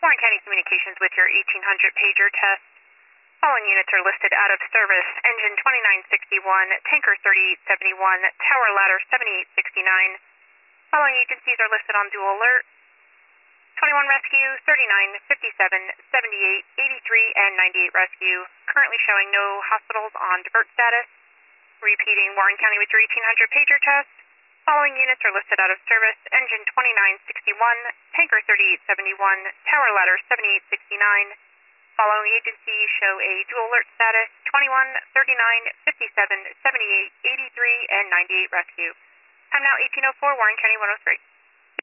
Warren County Communications with your 1800 pager test. Following units are listed out of service. Engine 2961, tanker 3871, tower ladder 7869. Following agencies are listed on dual alert. 21 rescue, 39, 57, 78, 83, and 98 rescue. Currently showing no hospitals on divert status. Repeating, Warren County with your 1800 pager test. Following units are listed out of service. Engine 2961, tanker 3871, tower ladder 7869. Following agencies show a dual alert status, 21, 39, 57, 78, 83, and 98 rescue. Time now 1804, Warren County 103.